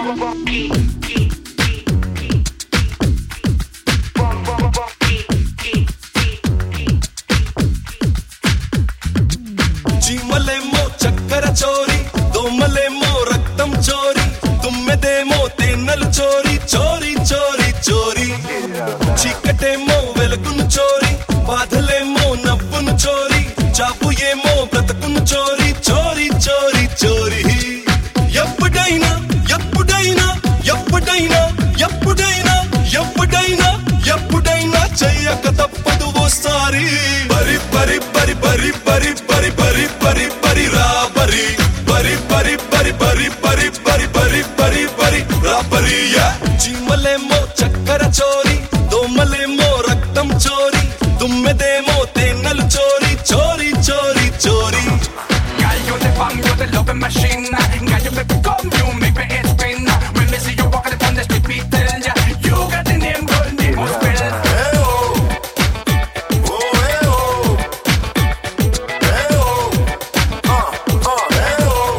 చీమలేమో చక్కెర చోరీ, దోమలేమో రక్తం చోరీ, తుమ్మెదేమో తేనెలు చోరీ, చోరీ చోరీ చోరీ. చీకటేమో వెలుగును చోరీ, బాధలేమో నవ్వును చోరీ, చాపు ఏమో బ్రతుకును చోరీ, చోరీ చోరీ చోరీ. ఎప్పుడైనా ఎప్పుడైనా ఎప్పుడైనా ఎప్పుడైనా ఎప్పుడైనా ఎప్పుడైనా చెయ్యక తప్పదు ఓసారి. బరి బరి బరి బరి బరి బరి బరి బరి బరి రా బరి బరి బరి బరి బరి బరి బరి బరి బరి బరి రా బరి. చీమలేమో చక్కెర చోరీ, దోమలేమో రక్తం చోరీ, తుమ్మెదేమో తేనెలు చోరీ, చోరీ చోరీ చోరీ. Girl, you're the bomb, you're the loving machine. Girl, you make me come, you make me head spin. When me see you walking upon the street, me tell ya, you got the name, girl, name must spell. Hey oh, oh hey oh, hey oh, hey oh.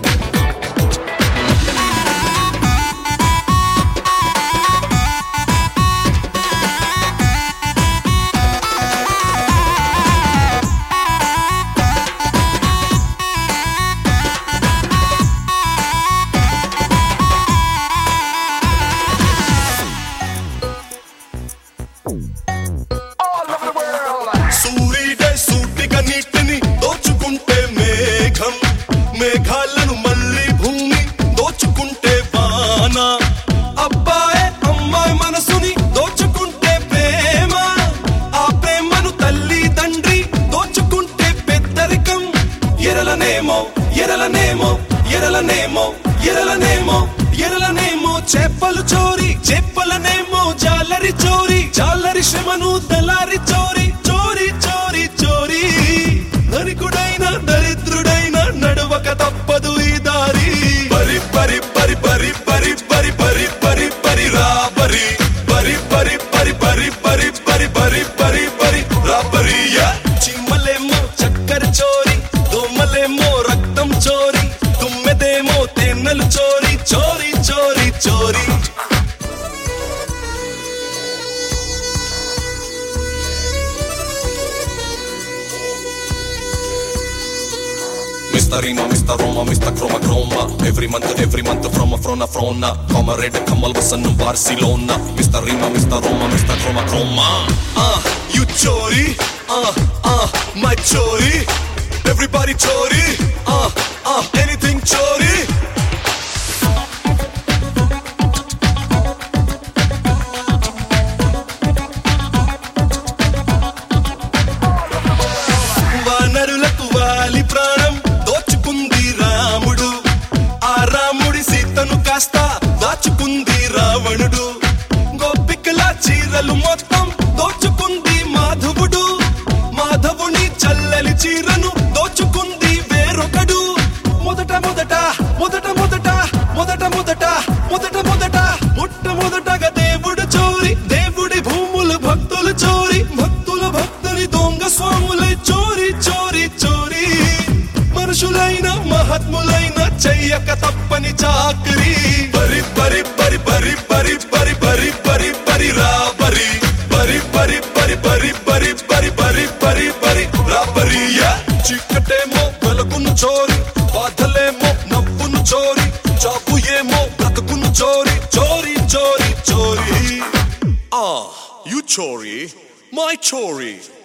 All over the world. సూర్యుడే సూటిగా నీటిని దోచుకుంటే మేఘం, మేఘాలను మళ్ళీ భూమి దోచుకుంటే వాన. అబ్బాయే అమ్మాయి మనసుని దోచుకుంటే ప్రేమ, ఆ ప్రేమను తల్లి తండ్రి దోచుకుంటే పెద్దరికం. ఎరలనేమో ఎరలనేమో ఎరలనేమో ఎరలనేమో ఎరలనేమో చేపలు చోరీ, చేపలనేమో జాలరి చోరీ, జాలరి శ్రమను తెల్లారి చోరీ, చోరీ చోరీ చోరీ. ధనికుడైన దరిద్రుడైన నడువక తప్పదు ఈ దారి. బరి బరి బరి బరి బరి బరి బరి బరి బరి రా బరి బరి బరి బరి బరి బరి బరి బరి బరి బరి రా బరి. చీమలేమో చక్కెర చోరీ, దోమలేమో రక్తం చోరీ, తుమ్మెదేమో తేనెలు చోరీ, చోరీ చోరీ చోరీ. Mr. Rima, Mr. Roma, Mr. Chroma Chroma. Every month from a frona. Come red, come all was in Barcelona. Mr. Rima, Mr. Roma, Mr. Chroma Chroma. You chori, my chori. Everybody chori, anything chori. వానరులకు వాలి ప్రాణం దోచుకుంది రాముడు, ఆ రాముడి సీతను కాస్త దాచుకుంది రావణుడు. గోపికల చీరలు మొత్తం దోచుకుంది మాధవుడు, మాధవుని చల్లలి చీరను దోచుకుంది వేరొకడు. మొదట మొదట మొదట మొదట మొదట మొదట మొదట మొదట మొట్టమొదటగా దేవుడు చోరీ, దేవుడి భూములు భక్తులు చోరీ, భక్తుల భక్తుని దొంగ స్వాములై చోరీ చోరీ చోరీ. మనుషులైన మహాత్ములైన చెయ్యక తప్పని చాకరీ. బరి బరి బరి బరి బరి బరి బరి బరి బరి రా బరి బరి బరి బరి బరి బరి బరి బరి బరి బరి రా బరి. చీకటేమో వెలుగును చోరీ, బాధలేమో నవ్వును చోరీ, చాపు ఏమో బ్రతుకును చోరీ, చోరీ చోరీ చోరీ. You chori, my chori.